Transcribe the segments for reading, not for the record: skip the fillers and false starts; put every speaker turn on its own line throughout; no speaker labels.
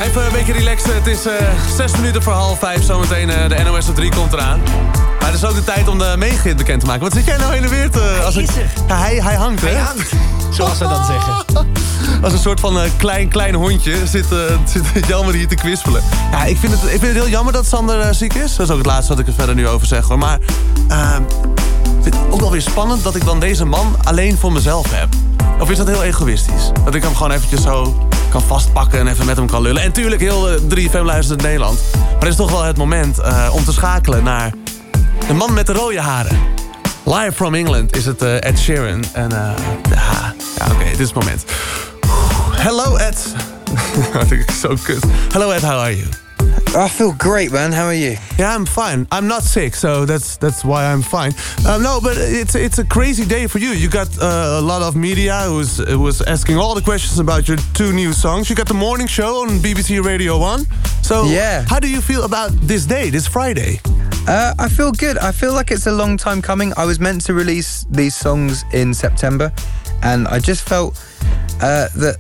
Even een beetje relaxen. Het is 6 minuten voor 4:30. Zometeen de NOS op 3 komt eraan. Maar het is ook de tijd om de megahit bekend te maken. Wat zit jij nou heen en weer te... Hij hangt, hè?
Hij hangt, zoals ze dat zeggen.
Als een soort van klein hondje zit Jelmer hier te kwispelen. Ja, ik vind het heel jammer dat Sander ziek is. Dat is ook het laatste wat ik er verder nu over zeg, hoor. Maar ik vind het ook wel weer spannend dat ik dan deze man alleen voor mezelf heb. Of is dat heel egoïstisch? Dat ik hem gewoon eventjes zo kan vastpakken en even met hem kan lullen. En tuurlijk, heel 3FM luistert in Nederland. Maar het is toch wel het moment om te schakelen naar de man met de rode haren. Live from England is het Ed Sheeran. En oké, dit is het moment. Hello Ed. I think it's so good. Hello Ed, how are you?
I feel great, man. How are you?
Yeah, I'm fine. I'm not sick, so that's why I'm fine. No, but it's a crazy day for you. You got a lot of media who was asking all the questions about your 2 new songs. You got the morning show on BBC Radio 1. So
yeah.
How do you feel about this day, this Friday?
I feel good. I feel like it's a long time coming. I was meant to release these songs in September, and I just felt that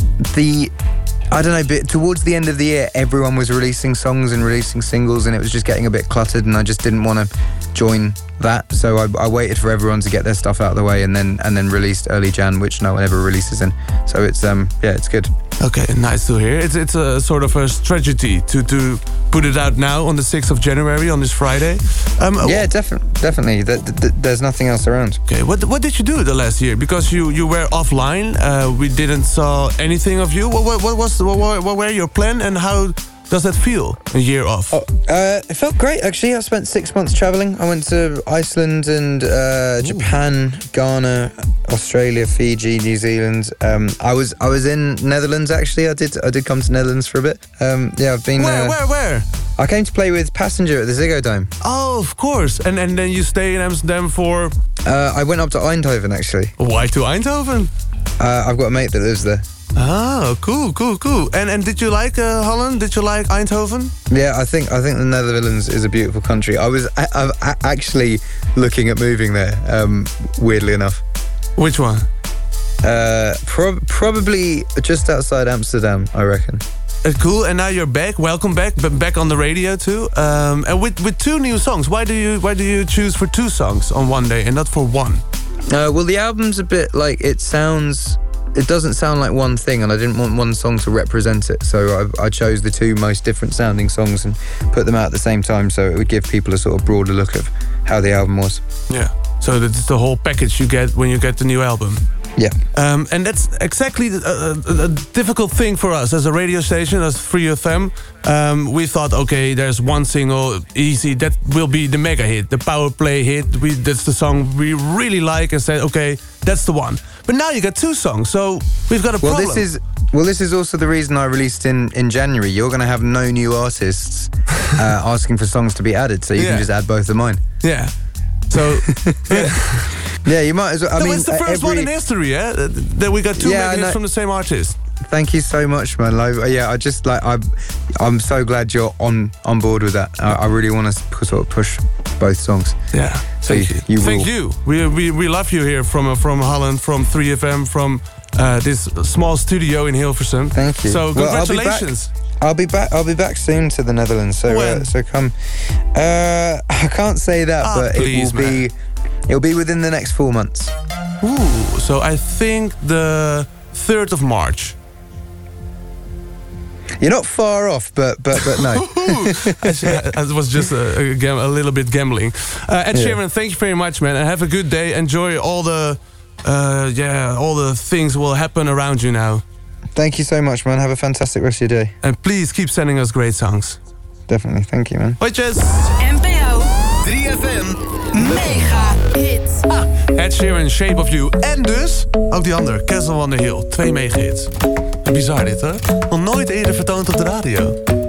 I don't know, but towards the end of the year, everyone was releasing songs and releasing singles, and it was just getting a bit cluttered, and I just didn't want to join that. So I waited for everyone to get their stuff out of the way, and then released early Jan, which no one ever releases in. So it's it's good.
Okay, nice to hear. It's a sort of a strategy to put it out now on the 6th of January, on this Friday.
Yeah, definitely. There's nothing else around.
Okay, what did you do the last year? Because you were offline. We didn't saw anything of you. What were your plan, and how does that feel, a year off?
It felt great, actually. I spent 6 months traveling. I went to Iceland and Japan, Ghana, Australia, Fiji, New Zealand. I was in Netherlands, actually. I did come to Netherlands for a bit. I've been...
Where?
I came to play with Passenger at the Ziggo Dome.
Oh, of course. And then you stay in Amsterdam for...
I went up to Eindhoven, actually.
Why to Eindhoven?
I've got a mate that lives there.
Oh, cool. And did you like Holland? Did you like Eindhoven?
Yeah, I think the Netherlands is a beautiful country. I'm actually looking at moving there, weirdly enough.
Which one?
Probably just outside Amsterdam, I reckon.
Cool, and now you're back. Welcome back, but back on the radio too. And with 2 new songs. Why do you choose for 2 songs on one day and not for 1?
Well, the album's a bit like it doesn't sound like one thing, and I didn't want one song to represent it, so I chose the 2 most different sounding songs and put them out at the same time, so it would give people a sort of broader look of how the album was.
Yeah, so that's the whole package you get when you get the new album.
Yeah.
And that's exactly a difficult thing for us as a radio station, as 3FM. We thought, okay, there's one single, easy, that will be the mega hit, the power play hit. That's the song we really like, and said, okay, that's the one. But now you got 2 songs, so we've got a problem.
This is also the reason I released in January. You're going to have no new artists asking for songs to be added, so you can just add both of mine.
Yeah. So...
Yeah, you might as well. I mean,
it's the first one in history, that we got 2 mega hits from the same artist.
Thank you so much, man. I just I'm so glad you're on board with that. I really want to sort of push both songs.
Yeah, thank you. Thank you. We love you here from Holland, from 3FM, from this small studio in Hilversum.
Thank you.
So congratulations.
I'll be back soon to the Netherlands. So come. I can't say that, but it'll be within the next 4 months.
Ooh, so I think the 3rd of March.
You're not far off, but no.
It was just a little bit gambling. Ed Sheeran, thank you very much, man, and have a good day. Enjoy all the things will happen around you now.
Thank you so much, man. Have a fantastic rest of your day.
And please keep sending us great songs.
Definitely, thank you, man.
Hoitjes!
NPO 3FM Mega Hits.
Ed Sheeran, Shape of You. En dus ook die andere, Castle on the Hill. 2 mega hits. Bizar dit, hè? Nog nooit eerder vertoond op de radio.